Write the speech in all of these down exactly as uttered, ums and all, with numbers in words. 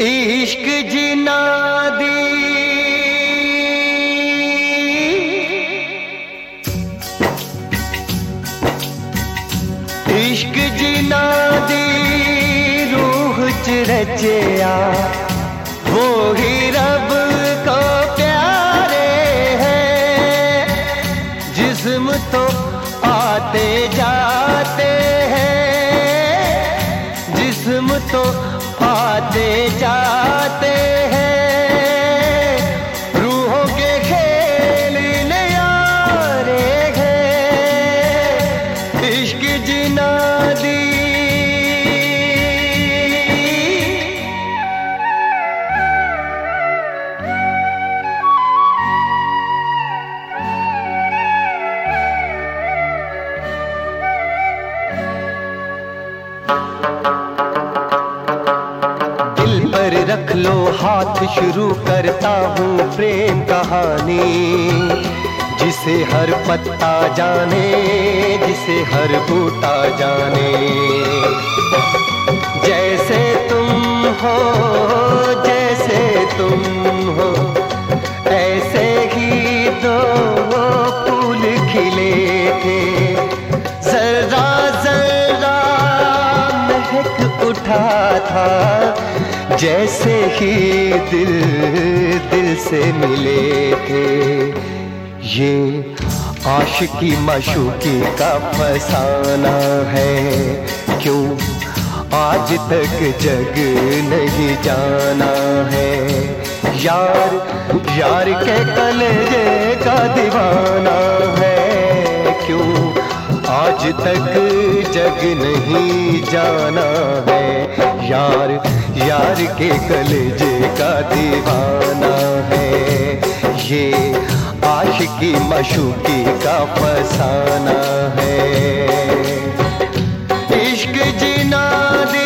इश्क जिना दी इश्क जिना दी रूह च रचया वो ही रब को प्यारे हैं। जिस्म तो आते जाते हैं, जिस्म तो आते जाते हैं, रूहों के खेल न्यारे हैं। इश्क जिना दी रख लो हाथ, शुरू करता हूँ प्रेम कहानी। जिसे हर पत्ता जाने, जिसे हर बूटा जाने। जैसे तुम हो, जैसे तुम हो, ऐसे ही दो फूल खिले थे। जरा जरा महक उठा था, जैसे ही दिल दिल से मिले थे। ये आशिकी माशूकी का फसाना है, क्यों आज तक जग नहीं जाना है। यार यार के कलेजे का दीवाना है, क्यों आज तक जग नहीं जाना है। यार यार के कलेजे का दीवाना है, ये आशिकी माशूकी का फसाना है। इश्क जिना दी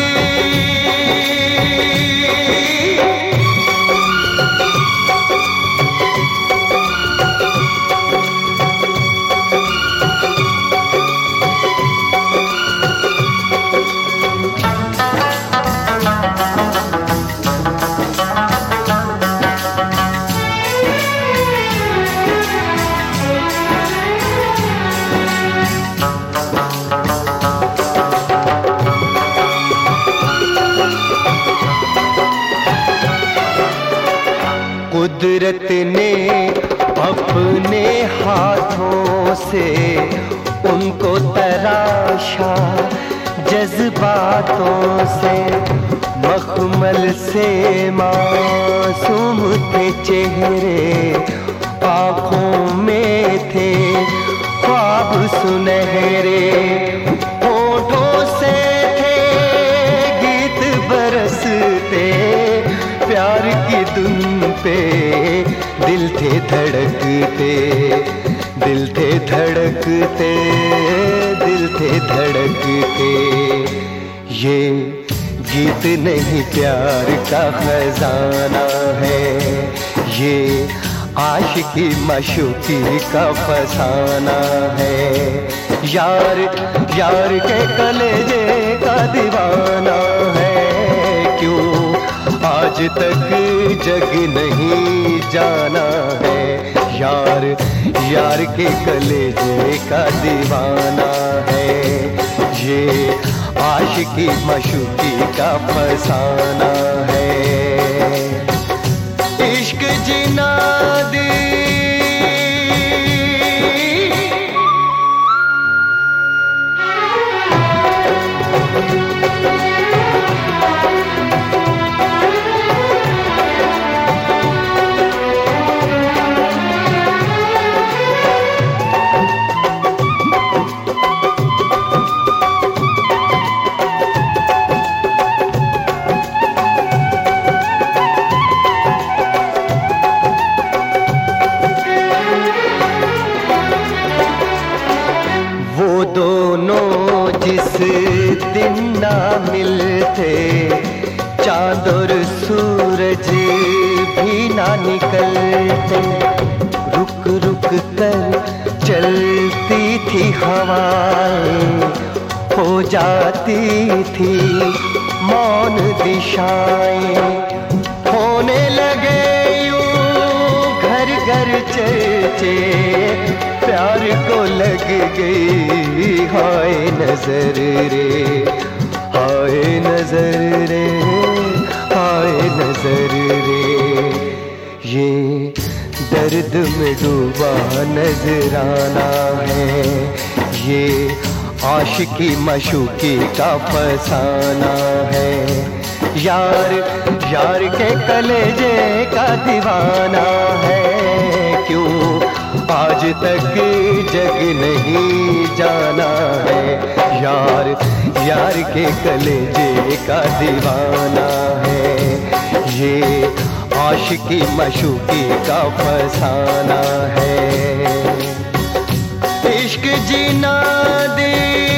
कुदरत ने अपने हाथों से उनको तराशा, जज्बातों से मखमल से मासूम थे चेहरे। आँखों में थे ख्वाब सुनहरे, होठों से थे गीत बरसते। प्यार की धुन पे दिल थे धड़कते, दिल थे धड़कते, दिल थे धड़कते। ये गीत नहीं प्यार का खजाना है, ये आशिकी माशूकी का फसाना है। यार यार के कलेजे का दीवाना है, क्यों आज तक जग नहीं जाना है। यार यार के कलेजे का दीवाना है, ये आशिकी माशूकी का फसाना है। इश्क जिना दी जिस दिन ना मिलते, चांद और सूरज भी ना निकलते। रुक रुक कर चलती थी हवाएं, हो जाती थी मौन दिशाएं। रचे प्यार को लग गई हाय नजर रे, हाय नजर रे, हाय नजर रे। ये दर्द में डूबा नजराना है, ये आशिकी मशूकी का फसाना है। यार यार के कलेजे का दीवाना है, क्यों आज तक जग नहीं जाना है। यार यार के कलेजे का दीवाना है, ये आशिकी मशूकी का फसाना है। इश्क जीना दे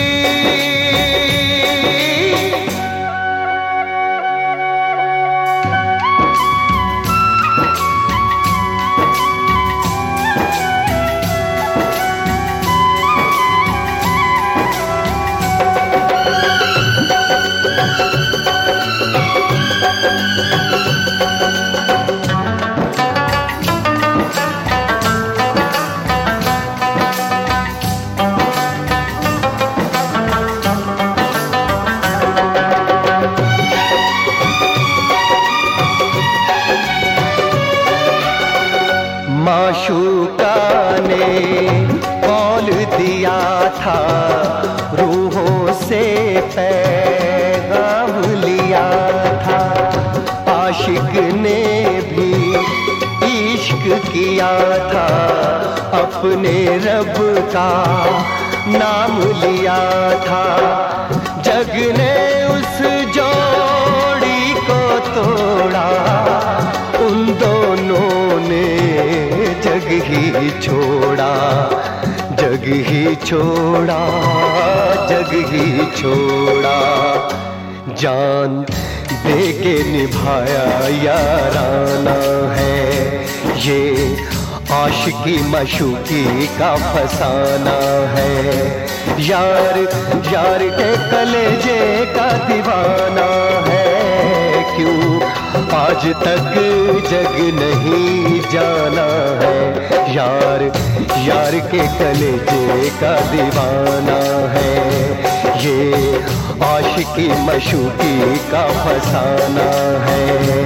माशूका ने कौल दिया था, रूहों से पैगाम लिया था। आशिक ने भी इश्क किया था, अपने रब का नाम लिया था। जग ने उस जोड़ी को तोड़ा, उन दोनों ने जग ही छोड़ा, जग ही छोड़ा, जग ही छोड़ा। जान दे के निभाया याराना है, ये आशिकी मशूकी का फसाना है। यार यार के कलेजे का दीवाना है, क्यों आज तक जग नहीं जाना है। यार यार के कलेजे का दीवाना है, ये आशिकी मशूकी का फसाना है।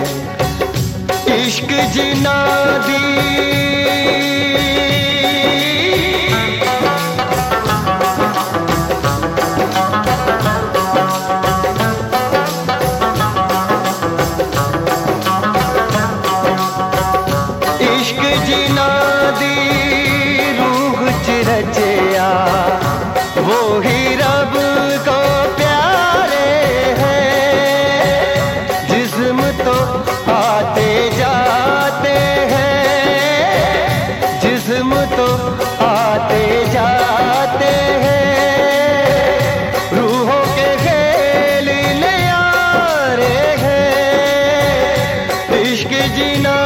इश्क जिना दी रचया वो ही रब को प्यारे हैं। जिस्म तो आते जाते हैं, जिस्म तो आते जाते हैं। रूहों के खेल न्यारे हैं, इश्क जीना